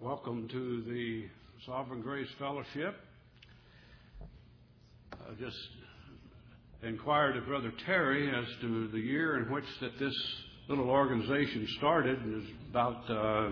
Welcome to the Sovereign Grace Fellowship. I just inquired of Brother Terry as to the year in which that this little organization started. It was about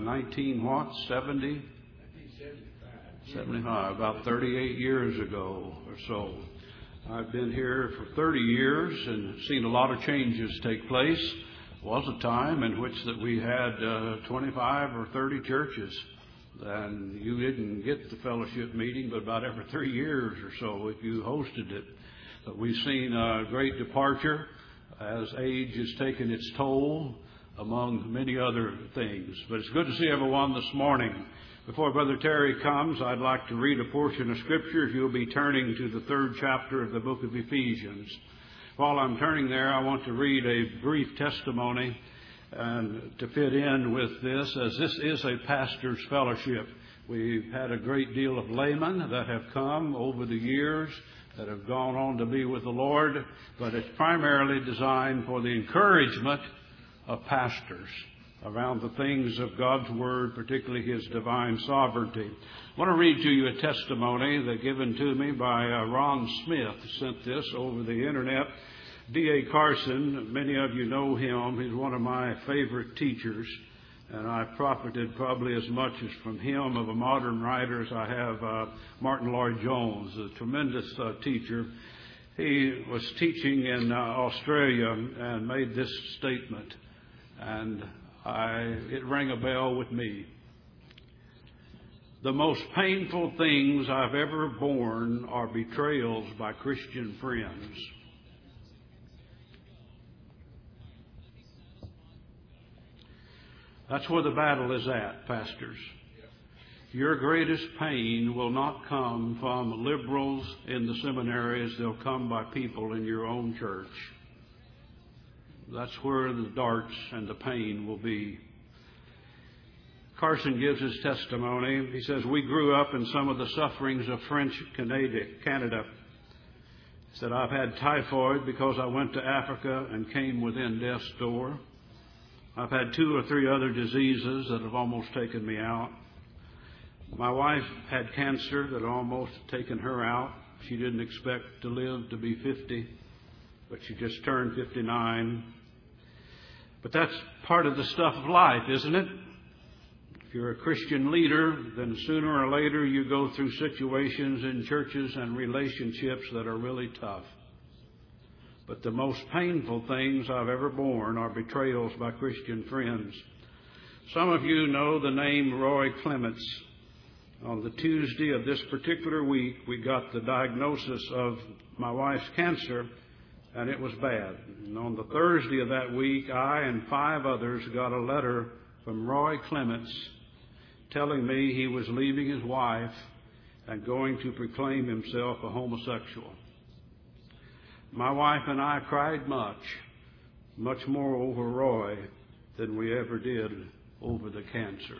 1975, about 38 years ago or so. I've been here for 30 years and seen a lot of changes take place. There was a time in which that we had 25 or 30 churches, and you didn't get the fellowship meeting but about every 3 years or so if you hosted it. But we've seen a great departure as age has taken its toll, among many other things. But it's good to see everyone this morning. Before Brother Terry comes, I'd like to read a portion of Scripture. If you'll be turning to the 3rd chapter of the book of Ephesians. While I'm turning there, I want to read a brief testimony and to fit in with this, as this is a pastor's fellowship. We've had a great deal of laymen that have come over the years that have gone on to be with the Lord, but it's primarily designed for the encouragement of pastors around the things of God's Word, particularly His divine sovereignty. I want to read to you a testimony that given to me by Ron Smith, sent this over the Internet. D.A. Carson, many of you know him. He's one of my favorite teachers, and I've profited probably as much as from him of a modern writer as I have Martin Lloyd-Jones, a tremendous teacher. He was teaching in Australia and made this statement, and it rang a bell with me. The most painful things I've ever borne are betrayals by Christian friends. That's where the battle is at, pastors. Your greatest pain will not come from liberals in the seminaries. They'll come by people in your own church. That's where the darts and the pain will be. Carson gives his testimony. He says, we grew up in some of the sufferings of French Canada. He said, I've had typhoid because I went to Africa and came within death's door. I've had 2 or 3 other diseases that have almost taken me out. My wife had cancer that almost taken her out. She didn't expect to live to be 50, but she just turned 59. But that's part of the stuff of life, isn't it? If you're a Christian leader, then sooner or later you go through situations in churches and relationships that are really tough. But the most painful things I've ever borne are betrayals by Christian friends. Some of you know the name Roy Clements. On the Tuesday of this particular week, we got the diagnosis of my wife's cancer, and it was bad. And on the Thursday of that week, I and 5 others got a letter from Roy Clements telling me he was leaving his wife and going to proclaim himself a homosexual. My wife and I cried much more over Roy than we ever did over the cancer.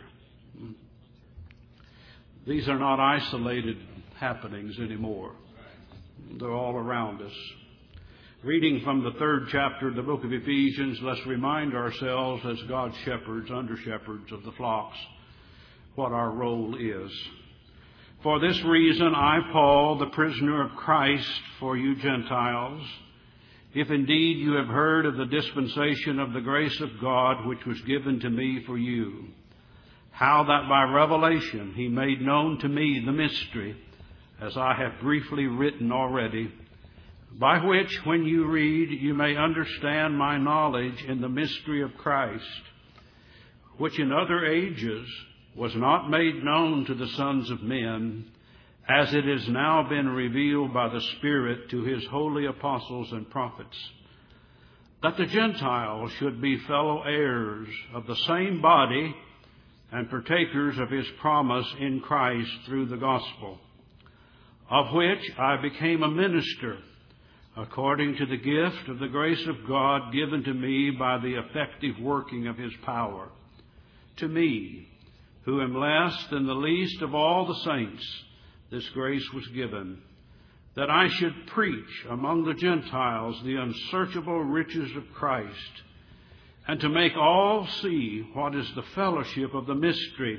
These are not isolated happenings anymore. They're all around us. Reading from the 3rd chapter of the book of Ephesians, let's remind ourselves as God's shepherds, under-shepherds of the flocks, what our role is. For this reason, I, Paul, the prisoner of Christ for you Gentiles, if indeed you have heard of the dispensation of the grace of God which was given to me for you, how that by revelation He made known to me the mystery, as I have briefly written already, by which, when you read, you may understand my knowledge in the mystery of Christ, which in other ages was not made known to the sons of men, as it has now been revealed by the Spirit to His holy apostles and prophets, that the Gentiles should be fellow heirs of the same body and partakers of His promise in Christ through the gospel, of which I became a minister, according to the gift of the grace of God given to me by the effective working of His power. To me, who am less than the least of all the saints, this grace was given, that I should preach among the Gentiles the unsearchable riches of Christ, and to make all see what is the fellowship of the mystery,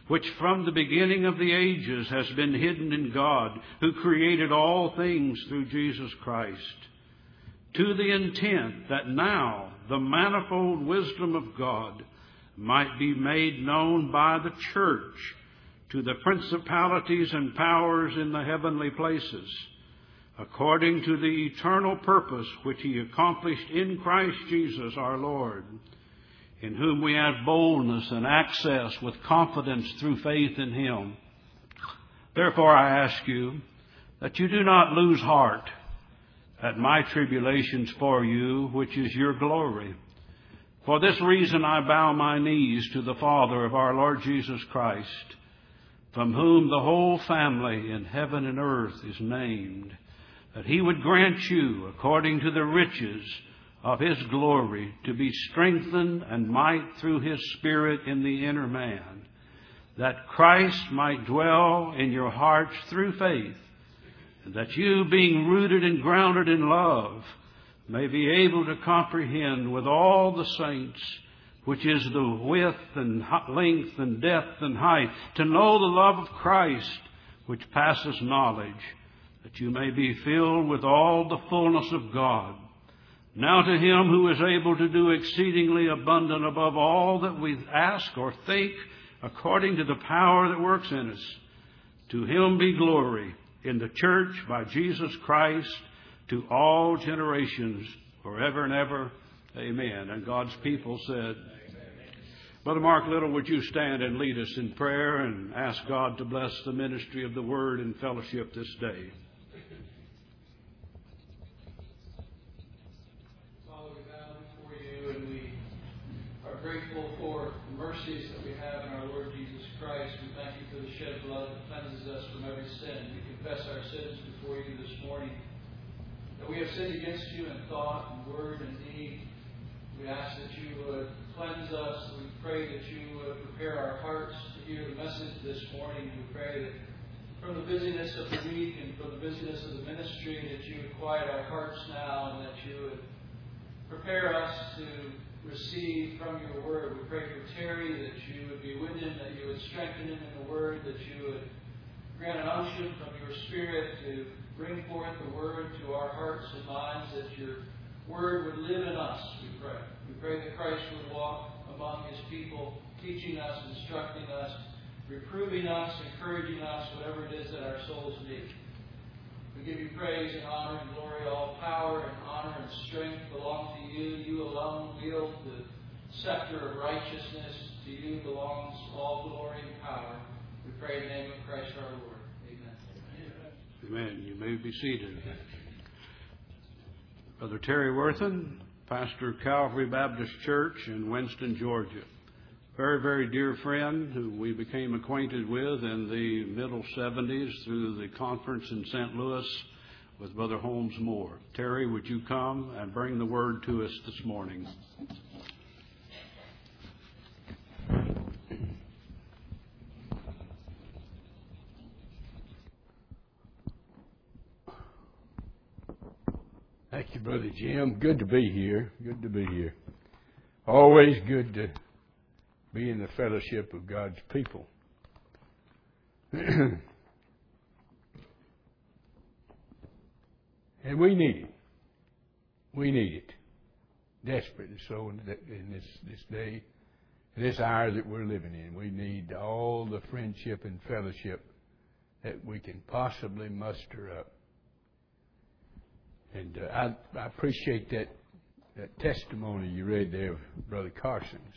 which from the beginning of the ages has been hidden in God, who created all things through Jesus Christ, to the intent that now the manifold wisdom of God might be made known by the church to the principalities and powers in the heavenly places, according to the eternal purpose which He accomplished in Christ Jesus our Lord, in whom we have boldness and access with confidence through faith in Him. Therefore I ask you that you do not lose heart at my tribulations for you, which is your glory. For this reason I bow my knees to the Father of our Lord Jesus Christ, from whom the whole family in heaven and earth is named, that He would grant you, according to the riches of His glory, to be strengthened and might through His Spirit in the inner man, that Christ might dwell in your hearts through faith, and that you, being rooted and grounded in love, may be able to comprehend with all the saints which is the width and length and depth and height, to know the love of Christ, which passes knowledge, that you may be filled with all the fullness of God. Now to Him who is able to do exceedingly abundant above all that we ask or think, according to the power that works in us, to Him be glory in the church by Jesus Christ to all generations, forever and ever. Amen. And God's people said, Brother Mark Little, would you stand and lead us in prayer and ask God to bless the ministry of the Word and fellowship this day? Father, we bow before you and we are grateful for the mercies that we have in our Lord Jesus Christ. We thank you for the shed blood that cleanses us from every sin. We confess our sins before you this morning, that we have sinned against you in thought and word and deed. We ask that you would cleanse us. We pray that you would prepare our hearts to hear the message this morning. We pray that from the busyness of the week and from the busyness of the ministry, that you would quiet our hearts now and that you would prepare us to receive from your word. We pray for Terry, that you would be with him, that you would strengthen him in the word, that you would grant an unction from your Spirit to bring forth the word to our hearts and minds, that your word would live in us, we pray. We pray that Christ would walk among His people, teaching us, instructing us, reproving us, encouraging us, whatever it is that our souls need. We give you praise and honor and glory. All power and honor and strength belong to you. You alone wield the scepter of righteousness. To you belongs all glory and power. We pray in the name of Christ our Lord. Amen. Amen. You may be seated. Brother Terry Worthen, pastor of Calvary Baptist Church in Winston, Georgia. Very, very dear friend who we became acquainted with in the middle 70s through the conference in St. Louis with Brother Holmes Moore. Terry, would you come and bring the word to us this morning? Thank you, Brother Jim. Good to be here. Good to be here. Always good to be in the fellowship of God's people. And we need it. We need it. Desperately so in this day, in this hour that we're living in. We need all the friendship and fellowship that we can possibly muster up. And I appreciate that testimony you read there of Brother Carson's.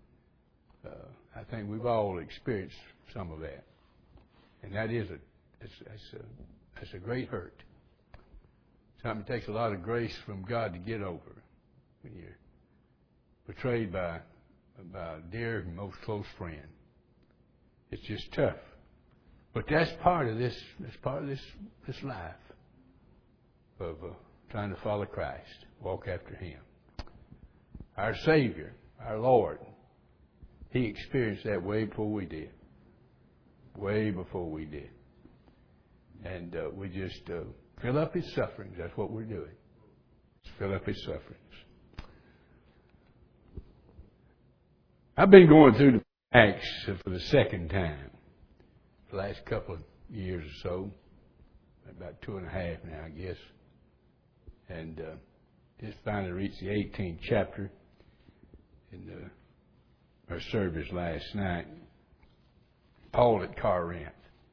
I think we've all experienced some of that, and that is that's a great hurt. Something that takes a lot of grace from God to get over when you're betrayed by a dear and most close friend. It's just tough, but that's part of this. That's part of this life of trying to follow Christ, walk after Him. Our Savior, our Lord, He experienced that way before we did. Way before we did. And we just fill up His sufferings. That's what we're doing. Just fill up His sufferings. I've been going through the Acts for the second time. The last couple of years or so, about 2.5 now, I guess. And just finally reached the 18th chapter in our service last night. Paul at Corinth.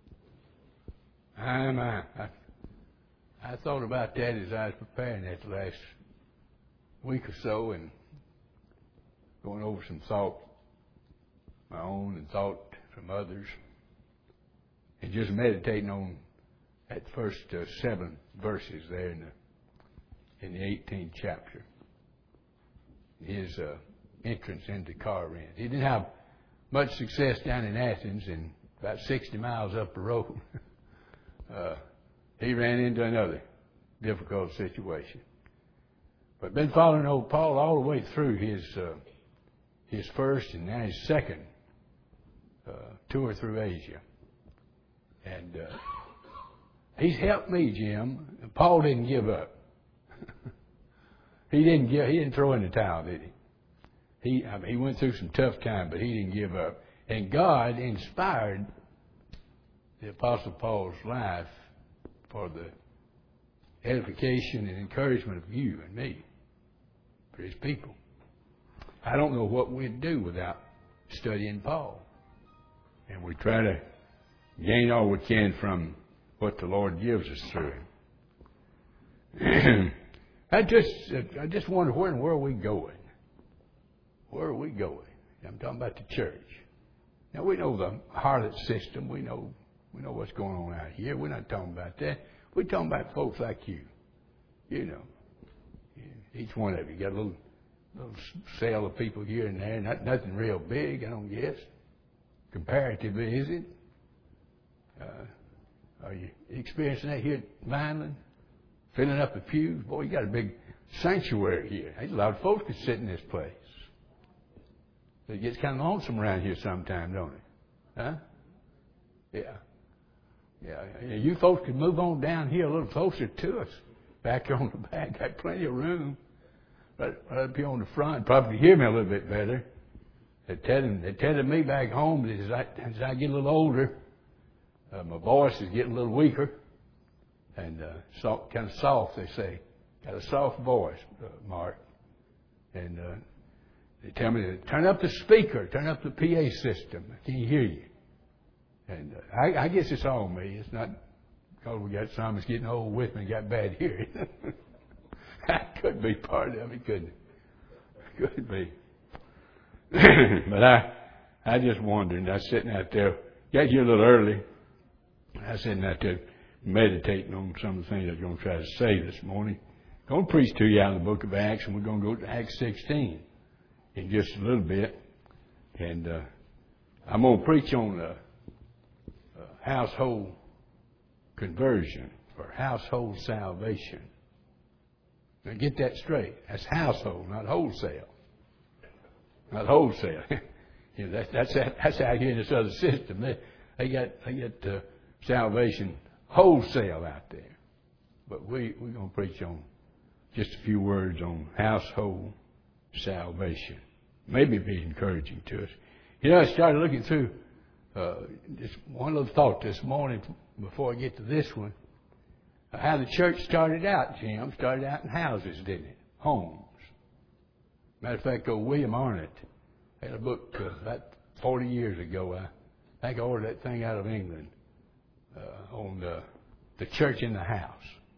I thought about that as I was preparing that the last week or so and going over some thought, my own and thought from others, and just meditating on that first 7 verses there in the 18th chapter. His entrance into Corinth. He didn't have much success down in Athens, and about 60 miles up the road, he ran into another difficult situation. But been following old Paul all the way through his first and now his second tour through Asia. And he's helped me, Jim. Paul didn't give up. He didn't throw in the towel, did he? He went through some tough times, but he didn't give up. And God inspired the Apostle Paul's life for the edification and encouragement of you and me, for his people. I don't know what we'd do without studying Paul. And we try to gain all we can from what the Lord gives us through him. I just wonder, where in the world are we going? Where are we going? I'm talking about the church. Now, we know the harlot system. We know what's going on out here. We're not talking about that. We're talking about folks like you. You know, each one of you got a little cell of people here and there. Nothing real big, I don't guess. Comparatively, is it? Are you experiencing that here at Vineland? Filling up the pews? Boy, you got a big sanctuary here. There's a lot of folks that sit in this place. It gets kind of lonesome around here sometime, don't it? Huh? Yeah. You folks could move on down here a little closer to us. Back on the back, got plenty of room. Right up here on the front, probably hear me a little bit better. They're telling me back home that as I get a little older, my voice is getting a little weaker and kind of soft, they say. Got a soft voice, Mark. And they tell me to turn up the speaker, turn up the PA system. I can't hear you. And I guess it's all me. It's not because we got some that's getting old with me and got bad hearing. That could be part of it, couldn't it? Could be. But I just wondered. I was sitting out there, got here a little early. I was sitting out there meditating on some of the things I was going to try to say this morning. I'm going to preach to you out of the book of Acts, and we're going to go to Acts 16 in just a little bit. And I'm going to preach on household conversion or household salvation. Now get that straight. That's household, not wholesale. Not wholesale. You know, that's out here in this other system. They got salvation wholesale out there. But we're going to preach on just a few words on household salvation. Maybe be encouraging to us. You know, I started looking through just one little thought this morning before I get to this one. How the church started out, Jim. Started out in houses, didn't it? Homes. Matter of fact, William Arnott had a book about 40 years ago. I think I ordered that thing out of England on the church in the house.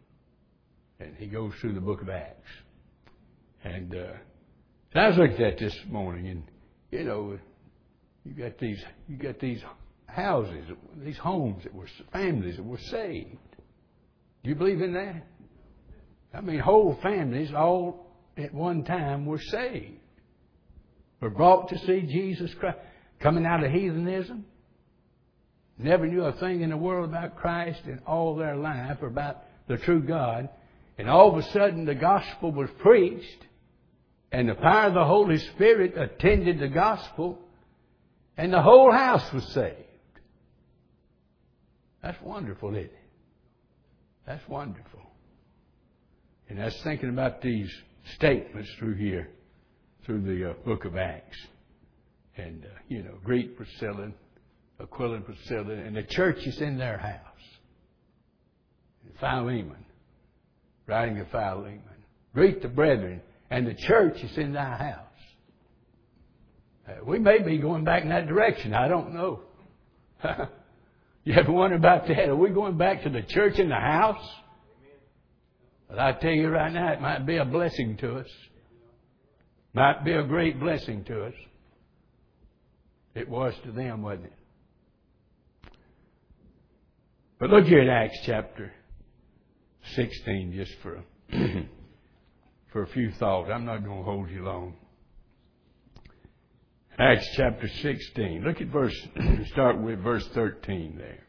And he goes through the book of Acts. And so I was looking at this morning, and you know, you got these houses, these homes that were families that were saved. Do you believe in that? I mean, whole families all at one time were saved. Were brought to see Jesus Christ. Coming out of heathenism. Never knew a thing in the world about Christ in all their life or about the true God. And all of a sudden the gospel was preached. And the power of the Holy Spirit attended the gospel. And the whole house was saved. That's wonderful, isn't it? That's wonderful. And I was thinking about these statements through here, through the book of Acts. And, greet Priscilla, Aquila and Priscilla, and the church is in their house. Philemon, writing to Philemon. Greet the brethren, and the church is in thy house. We may be going back in that direction. I don't know. You ever wonder about that? Are we going back to the church in the house? But I tell you right now, it might be a blessing to us. Might be a great blessing to us. It was to them, wasn't it? But look here at Acts chapter 16, just for for a few thoughts. I'm not going to hold you long. Acts chapter 16. Look at start with verse 13 there.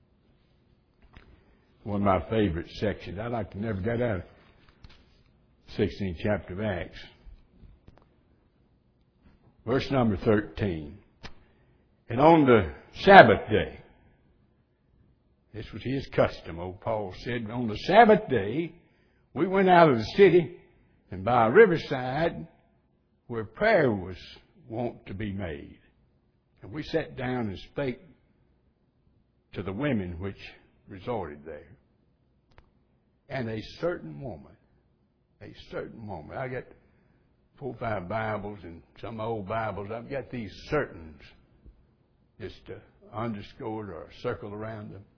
One of my favorite sections. I like to never get out of 16th chapter of Acts. Verse number 13. And on the Sabbath day, this was his custom, old Paul said, on the Sabbath day, we went out of the city and by a riverside where prayer was wont to be made. And we sat down and spake to the women which resorted there. And a certain woman, I got 4 or 5 Bibles and some old Bibles. I've got these certains just underscored or circled around them.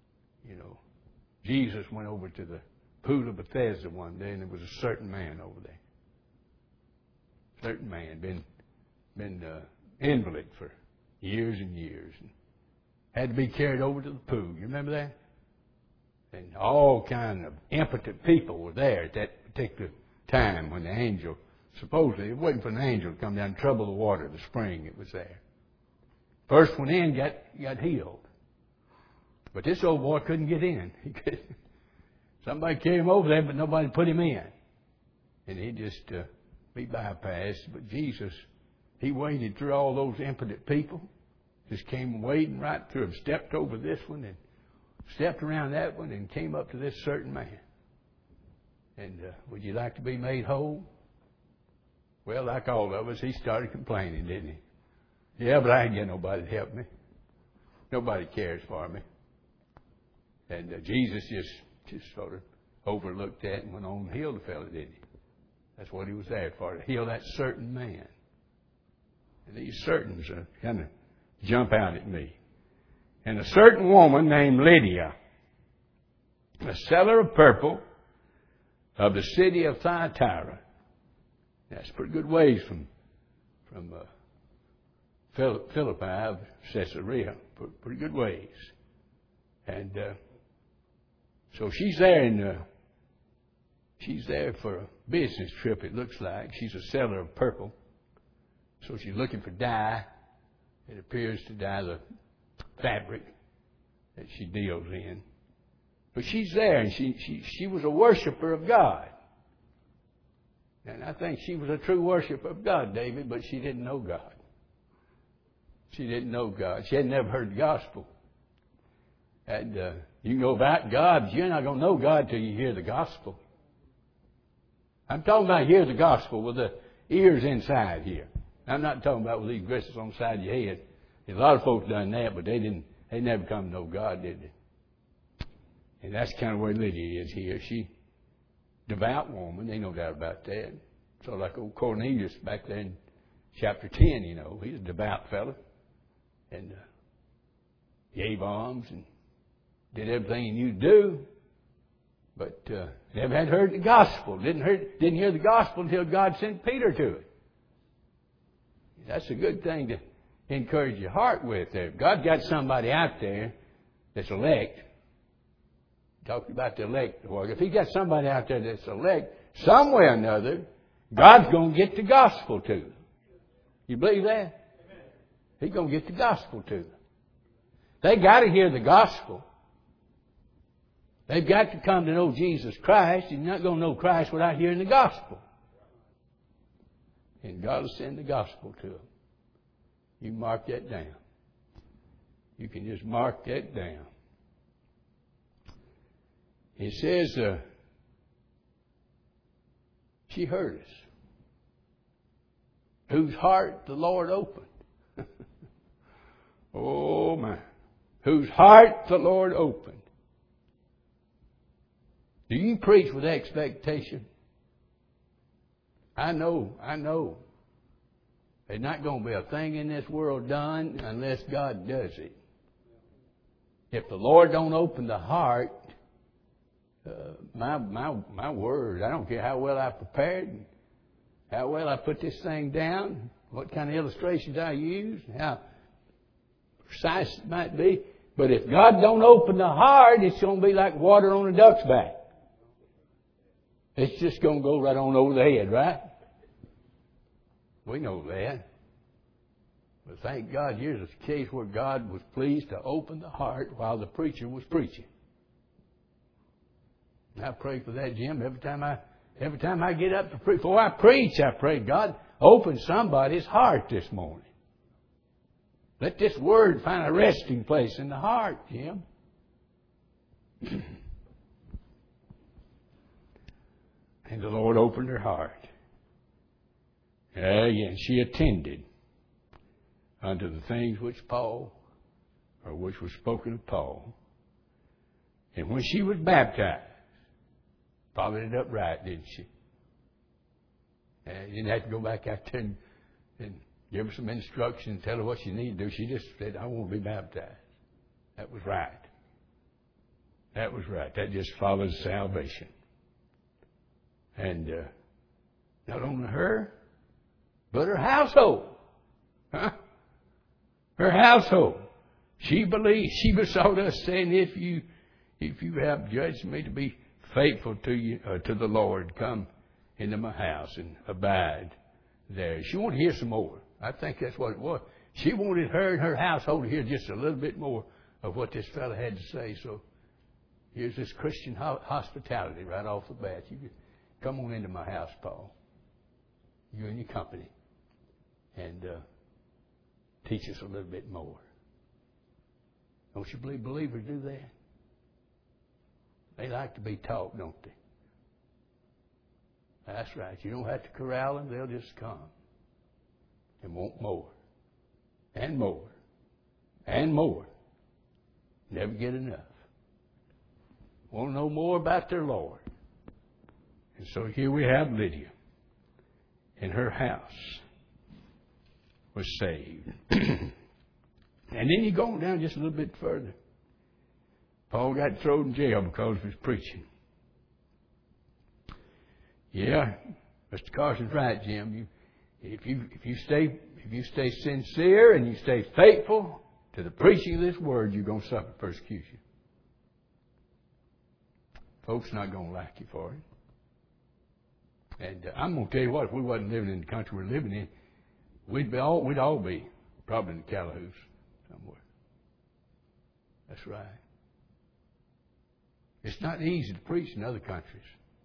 Jesus went over to the pool of Bethesda one day, and there was a certain man over there. Certain man, been invalid for years and years, and had to be carried over to the pool. You remember that? And all kind of impotent people were there at that particular time when the angel, supposedly, it wasn't for an angel to come down and trouble the water of the spring. It was there. First one in got healed. But this old boy couldn't get in. Somebody carried him over there, but nobody put him in. And he just be bypassed. But Jesus, he waded through all those impotent people. Just came wading right through them. Stepped over this one and stepped around that one and came up to this certain man. And would you like to be made whole? Well, like all of us, he started complaining, didn't he? Yeah, but I ain't got nobody to help me. Nobody cares for me. And Jesus just sort of overlooked that and went on and healed the fellow, didn't he? That's what he was there for, to heal that certain man. And these certains kind of jump out at me. And a certain woman named Lydia, a seller of purple of the city of Thyatira. That's a pretty good ways from Philippi of Caesarea. Pretty good ways. And so she's there she's there for a business trip, it looks like. She's a seller of purple. So she's looking for dye. It appears to dye the fabric that she deals in. But she's there, and she was a worshiper of God. And I think she was a true worshiper of God, David, but she didn't know God. She didn't know God. She had never heard the gospel. And you can go about God, but you're not going to know God till you hear the gospel. I'm talking about hear the gospel with the ears inside here. I'm not talking about with these bristles on the side of your head. A lot of folks done that, but they never come to know God, did they? And that's kind of where Lydia is here. She devout woman, ain't no doubt about that. So like old Cornelius back there in chapter 10, he's a devout fella. And gave alms and did everything he knew to do. But never had heard the gospel. Didn't hear the gospel until God sent Peter to it. That's a good thing to encourage your heart with there. If God got somebody out there that's elect, talking about the elect, if He got somebody out there that's elect, some way or another, God's going to get the gospel to them. You believe that? He's going to get the gospel to them. They got to hear the gospel. They've got to come to know Jesus Christ. You're not going to know Christ without hearing the gospel. And God will send the gospel to them. You mark that down. You can just mark that down. It says, she heard us, whose heart the Lord opened. Oh, my. Whose heart the Lord opened. Do you preach with expectation? I know. There's not going to be a thing in this world done unless God does it. If the Lord don't open the heart, my word, I don't care how well I prepared, how well I put this thing down, what kind of illustrations I use, how precise it might be. But if God don't open the heart, it's going to be like water on a duck's back. It's just going to go right on over the head, right? We know that. But thank God, here's a case where God was pleased to open the heart while the preacher was preaching. And I pray for that, Jim. Every time I get up to preach, before I preach, I pray, God, open somebody's heart this morning. Let this word find a resting place in the heart, Jim. And the Lord opened her heart. And she attended unto the things which was spoken of Paul. And when she was baptized, followed it up right, didn't she? And you didn't have to go back out there and give her some instruction and tell her what she needed to do. She just said, I want to be baptized. That was right. That was right. That just follows salvation. And not only her, but her household. Huh? Her household. She believed. She besought us, saying, if you have judged me to be faithful to you, to the Lord, come into my house and abide there. She wanted to hear some more. I think that's what it was. She wanted her and her household to hear just a little bit more of what this fellow had to say. So here's this Christian hospitality right off the bat. You come on into my house, Paul. You and your company. And teach us a little bit more. Don't you believe believers do that? They like to be taught, don't they? That's right. You don't have to corral them. They'll just come and want more and more and more. Never get enough. Want to know more about their Lord. And so here we have Lydia. And her house was saved. And then you go on down just a little bit further. Paul got thrown in jail because of his preaching. Yeah, Mr. Carson's right, Jim. If you stay sincere and you stay faithful to the preaching of this word, you're going to suffer persecution. Folks not going to like you for it. And I'm going to tell you what, if we wasn't living in the country we're living in, we'd all be probably in the calahoos somewhere. That's right. It's not easy to preach in other countries.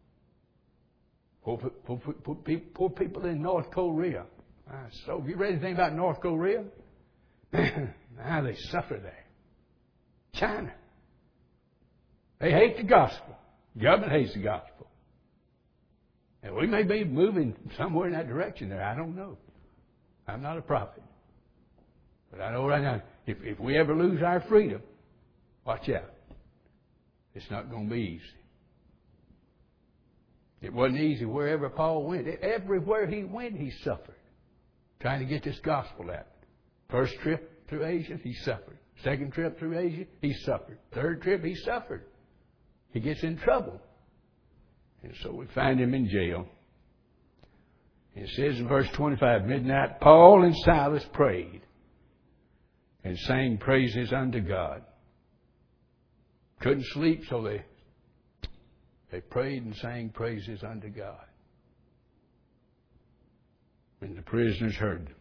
Poor people in North Korea. So, have you read anything about North Korea? Now they suffer there. China. They hate the gospel. The government hates the gospel. And we may be moving somewhere in that direction there. I don't know. I'm not a prophet. But I know right now, if we ever lose our freedom, watch out. It's not going to be easy. It wasn't easy wherever Paul went. Everywhere he went, he suffered. Trying to get this gospel out. First trip through Asia, he suffered. Second trip through Asia, he suffered. Third trip, he suffered. He gets in trouble. And so we find him in jail. It says in verse 25, midnight, Paul and Silas prayed and sang praises unto God. Couldn't sleep, so they prayed and sang praises unto God. And the prisoners heard them.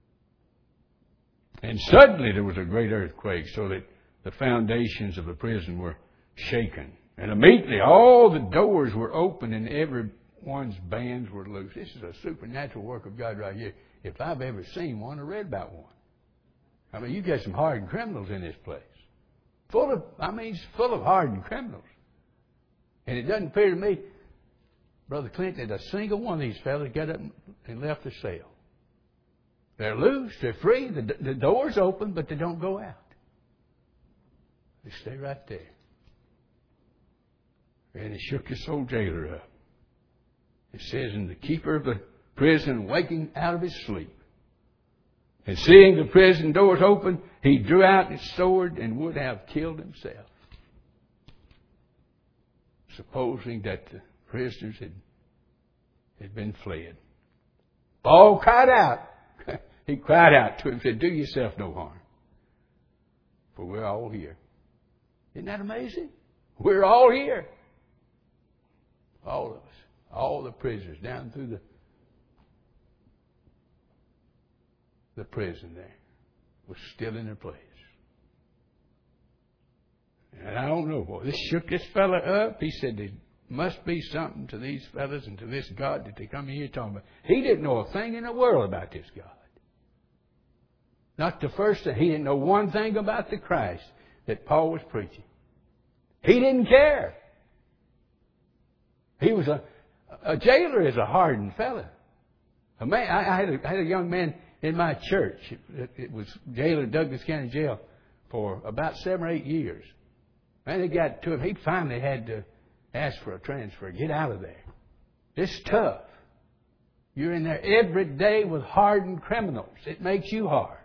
And suddenly there was a great earthquake, so that the foundations of the prison were shaken. And immediately all the doors were open and everyone's bands were loose. This is a supernatural work of God right here. If I've ever seen one or read about one. I mean, you got some hardened criminals in this place. It's full of hardened criminals. And it doesn't appear to me, Brother Clint, that a single one of these fellas got up and left the cell. They're loose. They're free. The door's open, but they don't go out. They stay right there. And he shook this old jailer up. It says, and the keeper of the prison, waking out of his sleep, and seeing the prison doors open, he drew out his sword and would have killed himself, supposing that the prisoners had been fled. Paul cried out. He cried out to him, said, do yourself no harm, for we're all here. Isn't that amazing? We're all here. All of us. All the prisoners down through the prison there was still in their place. And I don't know, boy, this shook this fella up. He said there must be something to these fellas and to this God that they come here talking about. He didn't know a thing in the world about this God. Not the first thing. He didn't know one thing about the Christ that Paul was preaching. He didn't care. He was a jailer is a hardened fella. A man, I had a young man in my church. It was jailer, Douglas County Jail, for about 7 or 8 years. And they got to him. He finally had to ask for a transfer. Get out of there. It's tough. You're in there every day with hardened criminals. It makes you hard.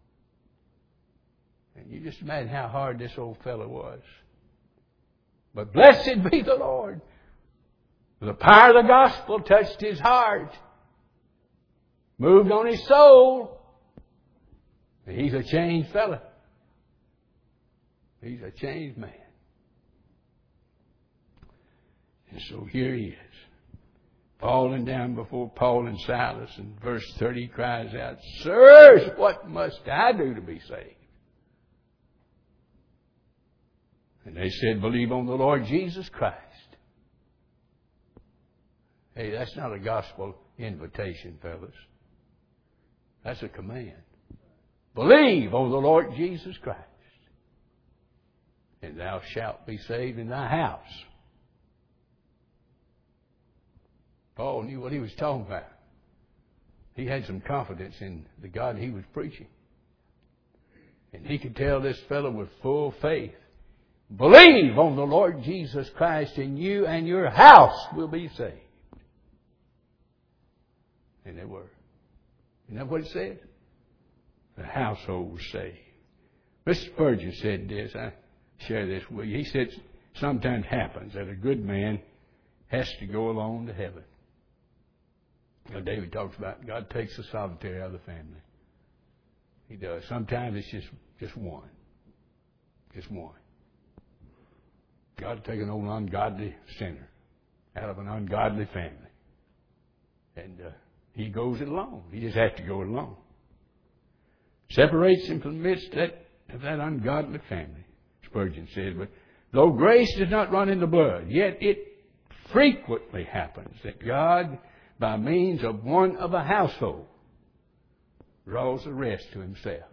And you just imagine how hard this old fellow was. But blessed be the Lord. The power of the gospel touched his heart. Moved on his soul. And he's a changed fella. He's a changed man. And so here he is. Falling down before Paul and Silas. In verse 30 he cries out, Sirs, what must I do to be saved? And they said, believe on the Lord Jesus Christ. Hey, that's not a gospel invitation, fellas. That's a command. Believe on the Lord Jesus Christ, and thou shalt be saved in thy house. Paul knew what he was talking about. He had some confidence in the God he was preaching. And he could tell this fellow with full faith, believe on the Lord Jesus Christ, and you and your house will be saved. And they were. Isn't that what it said? The household was saved. Mr. Spurgeon said this. I share this with you. He said sometimes happens that a good man has to go alone to heaven. You know, David talks about God takes the solitary out of the family. He does. Sometimes it's just one. Just one. God will take an old ungodly sinner out of an ungodly family. And he goes it alone. He just has to go it alone. Separates him from the midst of that ungodly family, Spurgeon said. But though grace does not run in the blood, yet it frequently happens that God, by means of one of a household, draws the rest to himself.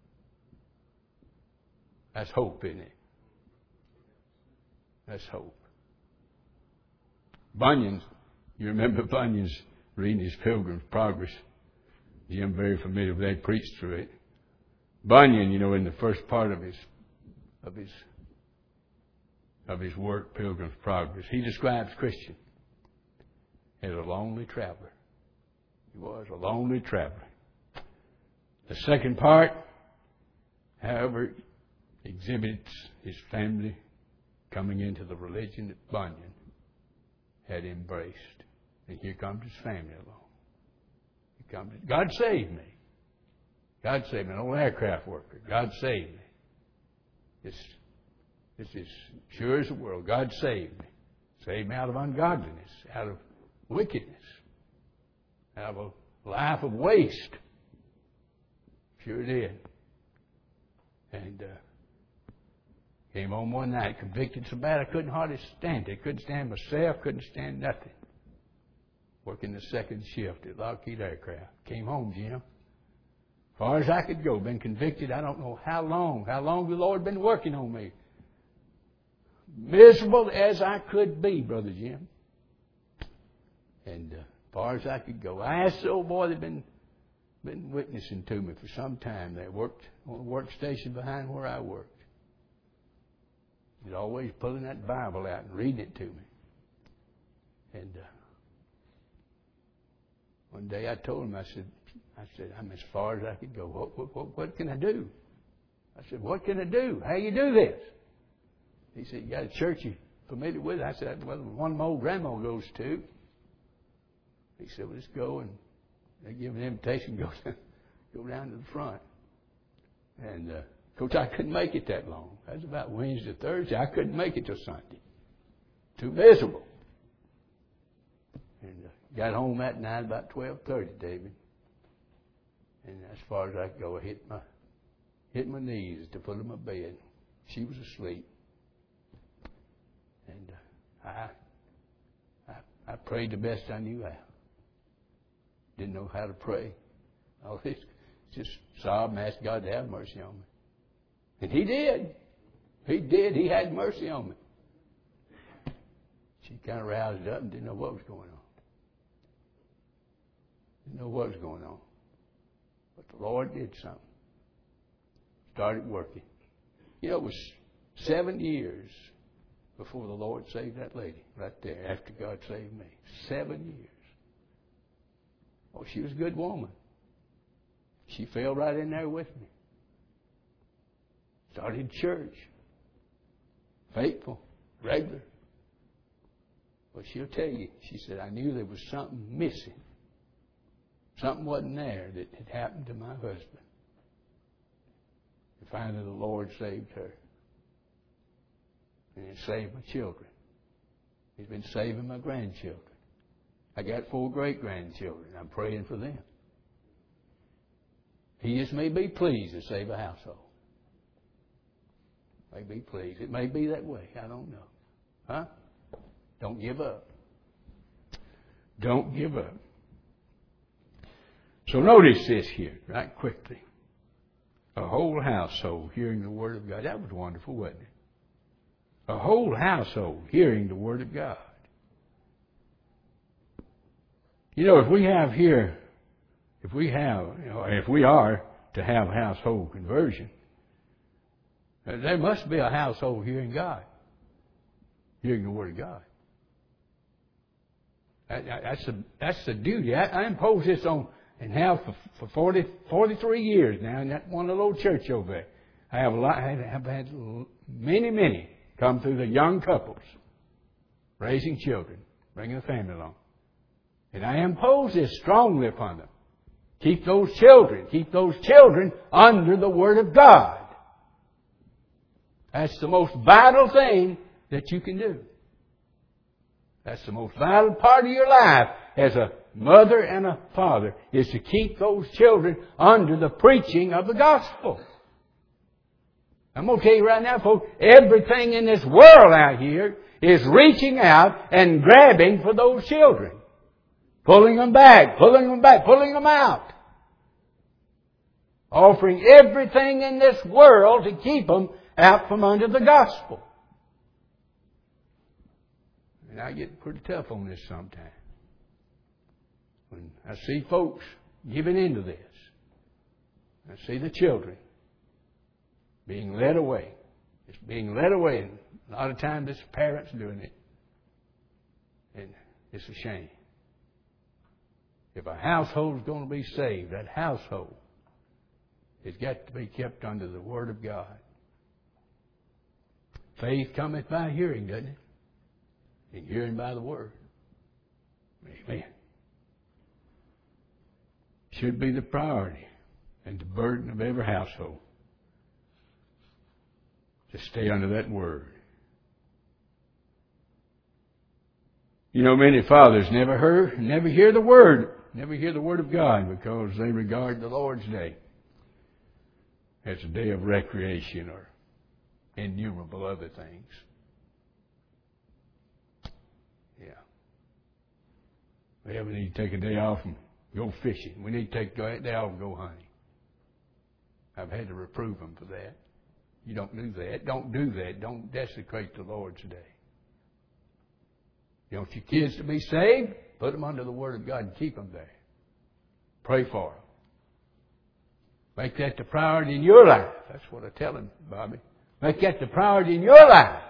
That's hope, isn't it? That's hope. Bunyan's, you remember Bunyan's reading his Pilgrim's Progress. I'm very familiar with that, preached through it. Bunyan, you know, in the first part of his work, Pilgrim's Progress, he describes Christian as a lonely traveler. He was a lonely traveler. The second part, however, exhibits his family coming into the religion that Bunyan had embraced. And here comes his family along. God saved me. God saved me. An old aircraft worker. God saved me. This is sure as the world. God saved me. Saved me out of ungodliness, out of wickedness, out of a life of waste. Sure did. And came home one night, convicted so bad I couldn't hardly stand it. Couldn't stand myself, couldn't stand nothing. Working the second shift at Lockheed Aircraft. Came home, Jim. As far as I could go, been convicted, I don't know how long. How long the Lord been working on me. Miserable as I could be, Brother Jim. And as far as I could go. I asked the old boy that had been been witnessing to me for some time. They worked on a workstation behind where I worked. He's always pulling that Bible out and reading it to me. And one day I told him, I said, I'm as far as I could go. What can I do? I said, what can I do? How you do this? He said, you got a church you familiar with? I said, well, one my old grandma goes to. He said, well, let's go. And they give an invitation, go down to the front. And, of course, I couldn't make it that long. That was about Wednesday, Thursday. I couldn't make it till Sunday. Too miserable. And got home that night about 12:30, David. And as far as I could go, I hit my knees at the foot of my bed. She was asleep. And I prayed the best I knew how. Didn't know how to pray. I just sobbed and asked God to have mercy on me. And He did. He did. He had mercy on me. She kind of roused up and didn't know what was going on. Didn't know what was going on. But the Lord did something. Started working. You know, it was 7 years before the Lord saved that lady right there after God saved me. 7 years. Oh, she was a good woman. She fell right in there with me. Started church. Faithful. Regular. But she'll tell you, she said, I knew there was something missing. Something wasn't there that had happened to my husband. And finally the Lord saved her. And He saved my children. He's been saving my grandchildren. I got 4 great-grandchildren. I'm praying for them. He just may be pleased to save a household. May be pleased. It may be that way. I don't know. Huh? Don't give up. Don't give up. So notice this here, right quickly. A whole household hearing the Word of God. That was wonderful, wasn't it? A whole household hearing the Word of God. You know, if we are to have household conversion, there must be a household hearing God, hearing the Word of God. That's the duty. I impose this on, and have for 43 years now in that one little church over there. I have had many come through the young couples, raising children, bringing the family along. And I impose this strongly upon them. Keep those children under the Word of God. That's the most vital thing that you can do. That's the most vital part of your life as a mother and a father, is to keep those children under the preaching of the gospel. I'm going to tell you right now, folks, everything in this world out here is reaching out and grabbing for those children. Pulling them back, pulling them out. Offering everything in this world to keep them out from under the gospel. And I get pretty tough on this sometimes. When I see folks giving into this, I see the children being led away. It's being led away. And a lot of times it's parents doing it. And it's a shame. If a household is going to be saved, that household has got to be kept under the Word of God. Faith cometh by hearing, doesn't it? And hearing by the Word. Amen. Should be the priority and the burden of every household to stay under that Word. You know, many fathers never hear the Word of God because they regard the Lord's Day as a day of recreation or innumerable other things. Yeah. Well, we need to take a day off and go fishing. We need to take a day off and go hunting. I've had to reprove them for that. You don't do that. Don't do that. Don't desecrate the Lord's day. You want your kids to be saved? Put them under the Word of God and keep them there. Pray for them. Make that the priority in your life. That's what I tell him, Bobby. Make that the priority in your life.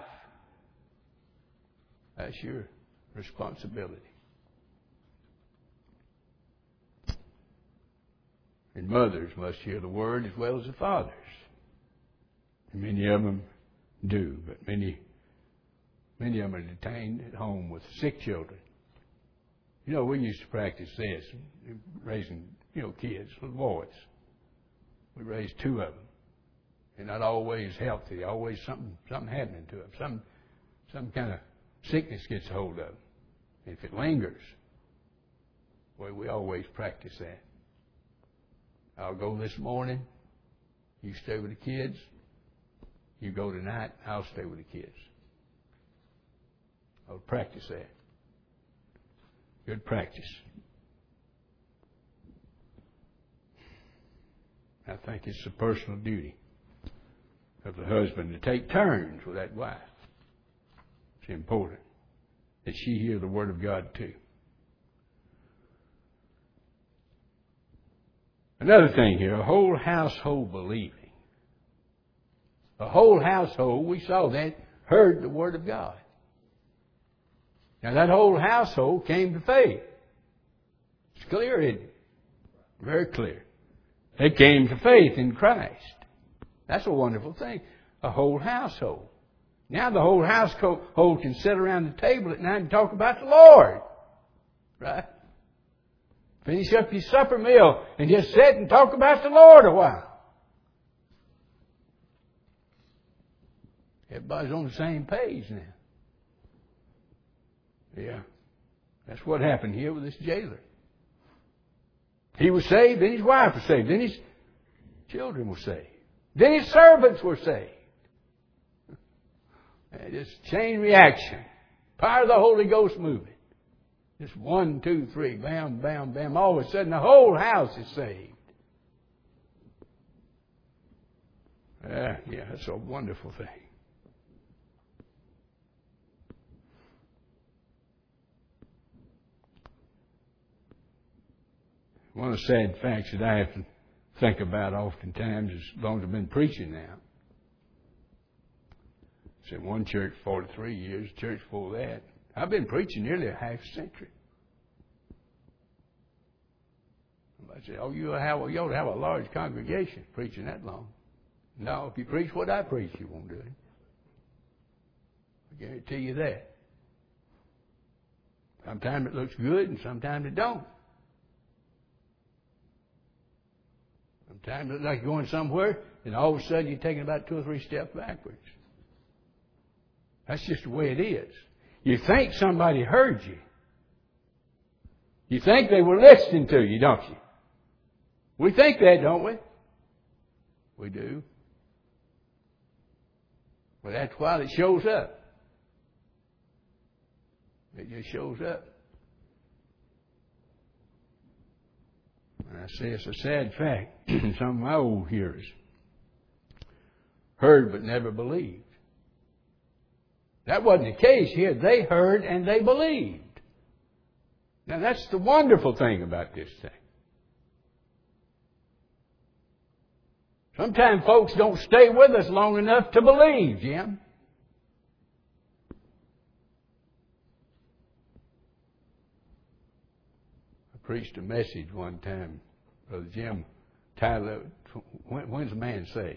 That's your responsibility. And mothers must hear the word as well as the fathers. And many of them do, but many of them are detained at home with sick children. You know, we used to practice this, raising, kids, little boys. We raised 2 of them. They're not always healthy. Always something happening to them. Some kind of sickness gets a hold of them. And if it lingers, well, we always practice that. I'll go this morning. You stay with the kids. You go tonight. I'll stay with the kids. I'll practice that. Good practice. I think it's the personal duty of the husband to take turns with that wife. It's important that she hear the Word of God too. Another thing here, a whole household believing. A whole household, we saw that, heard the Word of God. Now that whole household came to faith. It's clear, isn't it? Very clear. They came to faith in Christ. That's a wonderful thing. A whole household. Now the whole household can sit around the table at night and talk about the Lord. Right? Finish up your supper meal and just sit and talk about the Lord a while. Everybody's on the same page now. Yeah. That's what happened here with this jailer. He was saved, then his wife was saved, then his children were saved. Then his servants were saved. Just chain reaction. Power of the Holy Ghost moving. Just 1, 2, 3, bam, bam, bam. All of a sudden the whole house is saved. Yeah, that's a wonderful thing. One of the sad facts that I have to think about oftentimes, as long as I've been preaching now. I said one church 43 years, church before that. I've been preaching nearly a half century. Somebody said, you ought to have a large congregation preaching that long. No, if you preach what I preach, you won't do it. I guarantee you that. Sometimes it looks good and sometimes it don't. Sometimes it looks like you're going somewhere, and all of a sudden you're taking about 2 or 3 steps backwards. That's just the way it is. You think somebody heard you. You think they were listening to you, don't you? We think that, don't we? We do. But that's why it shows up. It just shows up. And I say it's a sad fact. Some of my old hearers heard but never believed. That wasn't the case here. They heard and they believed. Now that's the wonderful thing about this thing. Sometimes folks don't stay with us long enough to believe, Jim. I preached a message one time, Brother Jim, titled, When's a man saved?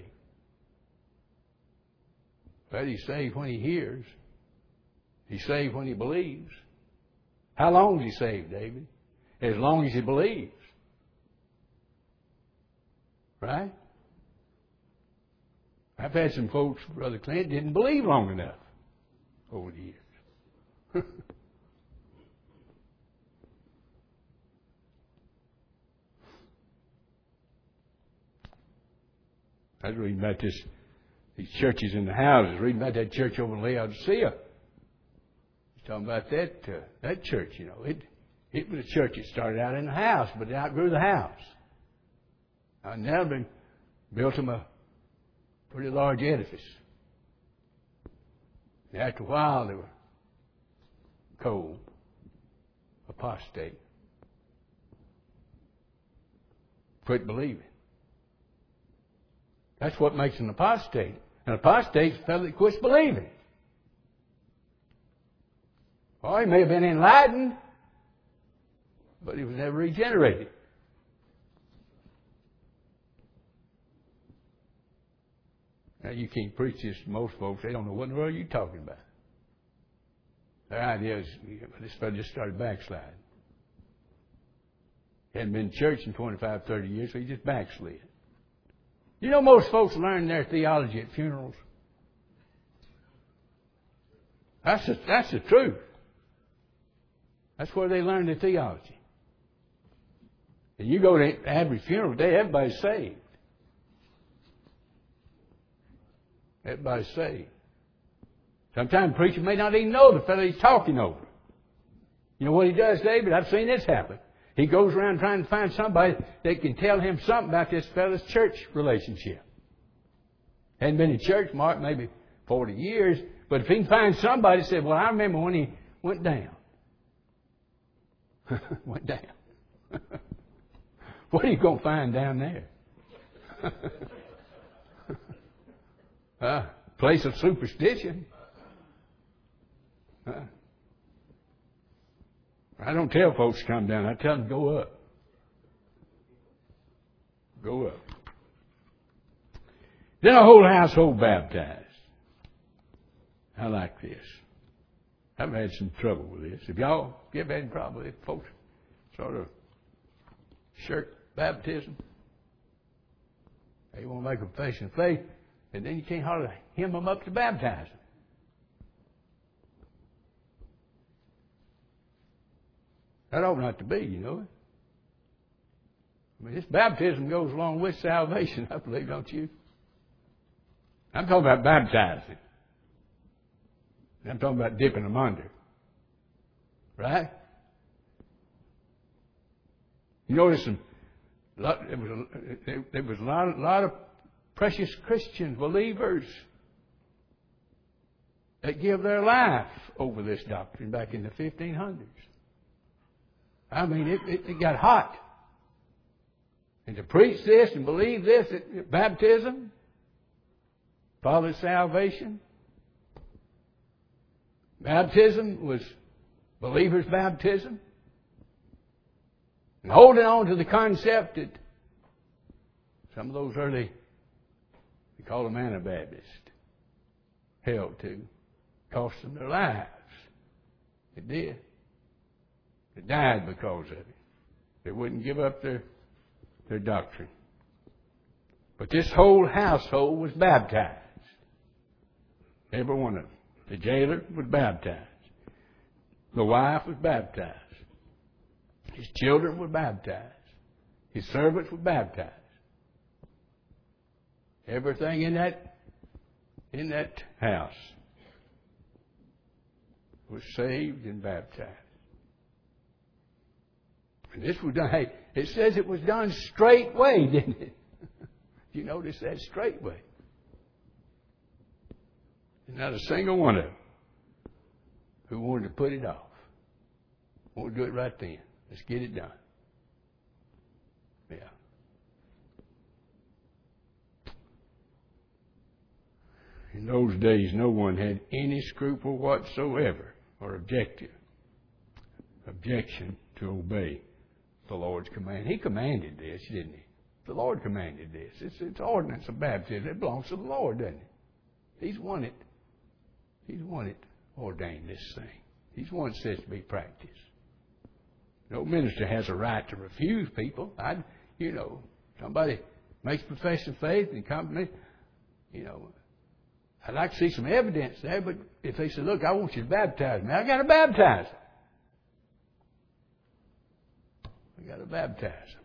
But he's saved when he hears. He's saved when he believes. How long is he saved, David? As long as he believes. Right? I've had some folks, Brother Clint, didn't believe long enough over the years. I was reading about these churches in the houses, reading about that church over in Laodicea. He's talking about that church, you know. It was a church that started out in the house, but it outgrew the house. And now they built them a pretty large edifice. And after a while, they were cold, apostate, quit believing. That's what makes an apostate. An apostate is a fellow that quits believing. Or he may have been enlightened, but he was never regenerated. Now, you can't preach this to most folks. They don't know what in the world you're talking about. Their idea is, this fellow just started backsliding. He hadn't been in church in 25, 30 years, so he just backslid. You know, most folks learn their theology at funerals. That's the truth. That's where they learn their theology. And you go to average funeral today, everybody's saved. Everybody's saved. Sometimes the preacher may not even know the fellow he's talking over. You know what he does, David? I've seen this happen. He goes around trying to find somebody that can tell him something about this fellow's church relationship. Hadn't been in church, Mark, maybe 40 years. But if he can find somebody that said, well, I remember when he went down. Went down. What are you going to find down there? Place of superstition. I don't tell folks to come down. I tell them to go up. Go up. Then a whole household baptized. I like this. I've had some trouble with this. Have y'all ever had any problem with it? Folks sort of shirk baptism. They want to make a profession of faith, and then you can't hardly hem them up to baptize them. That ought not to be, you know. I mean, this baptism goes along with salvation, I believe, don't you? I'm talking about baptizing. I'm talking about dipping them under. Right? You notice there was a lot of precious Christians, believers, that give their life over this doctrine back in the 1500s. I mean, it got hot. And to preach this and believe this, baptism, Father's salvation. Baptism was believers' baptism. And holding on to the concept that some of those early, we call them Anabaptists, held to, cost them their lives. It did. They died because of it. They wouldn't give up their doctrine. But this whole household was baptized. Every one of them. The jailer was baptized. The wife was baptized. His children were baptized. His servants were baptized. Everything in that house was saved and baptized. And this was done, hey, it says it was done straightway, didn't it? You notice that straightway. And not a single one of them who wanted to put it off. Won't do it right then. Let's get it done. Yeah. In those days, no one had any scruple whatsoever or objection to obey the Lord's command. He commanded this, didn't he? The Lord commanded this. It's ordinance of baptism. It belongs to the Lord, doesn't it? He's one it. He's one it ordained this thing. He's one that says to be practiced. No minister has a right to refuse people. Somebody makes profession of faith and comes to me, I'd like to see some evidence there, but if they say, look, I want you to baptize me, I got to baptize them. I got to baptize them.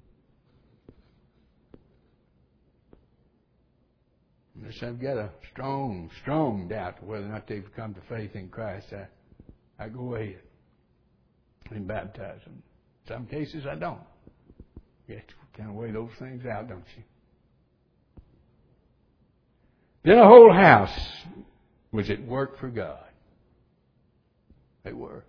Unless I've got a strong doubt whether or not they've come to faith in Christ, I go ahead and baptize them. In some cases, I don't. You have to kind of weigh those things out, don't you? Then a whole house was at work for God. They were.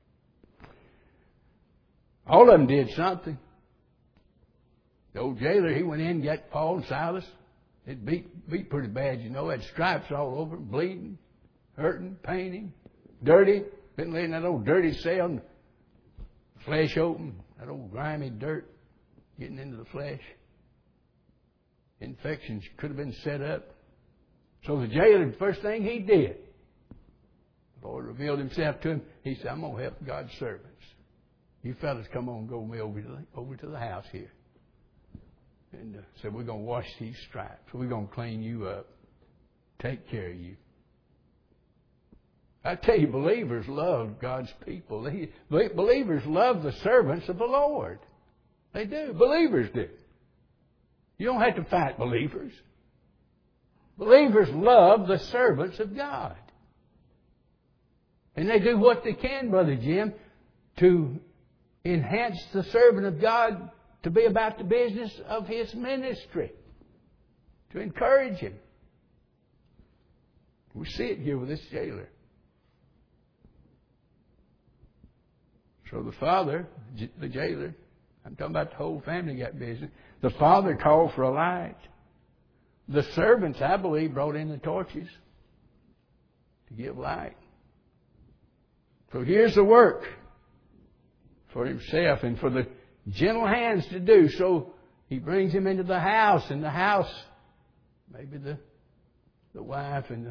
All of them did something. The old jailer, he went in and got Paul and Silas It beat pretty bad, you know. Had stripes all over him, bleeding, hurting, paining, dirty. Been laying in that old dirty cell, flesh open, that old grimy dirt getting into the flesh. Infections could have been set up. So the jailer, the first thing he did, the Lord revealed himself to him. He said, I'm going to help God's servants. You fellas come on, go with me over to the house here. And said, we're going to wash these stripes. We're going to clean you up. Take care of you. I tell you, believers love God's people. Believers love the servants of the Lord. They do. Believers do. You don't have to fight believers. Believers love the servants of God. And they do what they can, Brother Jim, to enhance the servant of God to be about the business of his ministry, to encourage him. We see it here with this jailer. So the father, the jailer, I'm talking about the whole family got business. The father called for a light. The servants, I believe, brought in the torches to give light. So here's the work for himself and for the gentle hands to do. So he brings him into the house, and the house, maybe the wife and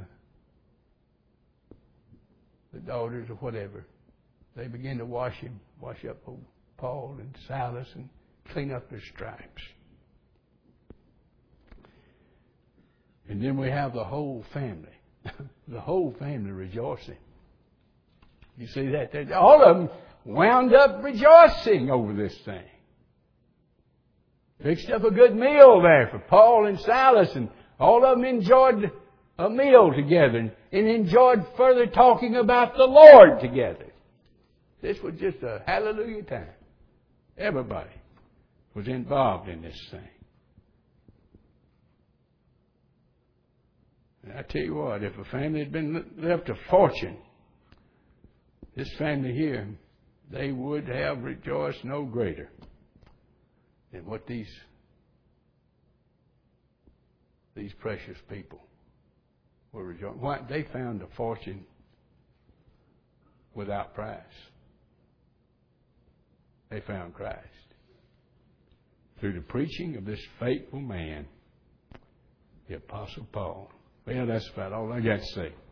the daughters or whatever, they begin to wash up old Paul and Silas and clean up their stripes. And then we have the whole family. The whole family rejoicing. You see that? All of them wound up rejoicing over this thing. Fixed up a good meal there for Paul and Silas, and all of them enjoyed a meal together and enjoyed further talking about the Lord together. This was just a hallelujah time. Everybody was involved in this thing. And I tell you what, if a family had been left a fortune, this family here, they would have rejoiced no greater than what these precious people were rejoicing. Why? They found a fortune without price. They found Christ through the preaching of this faithful man, the Apostle Paul. Well, that's about all I got to say.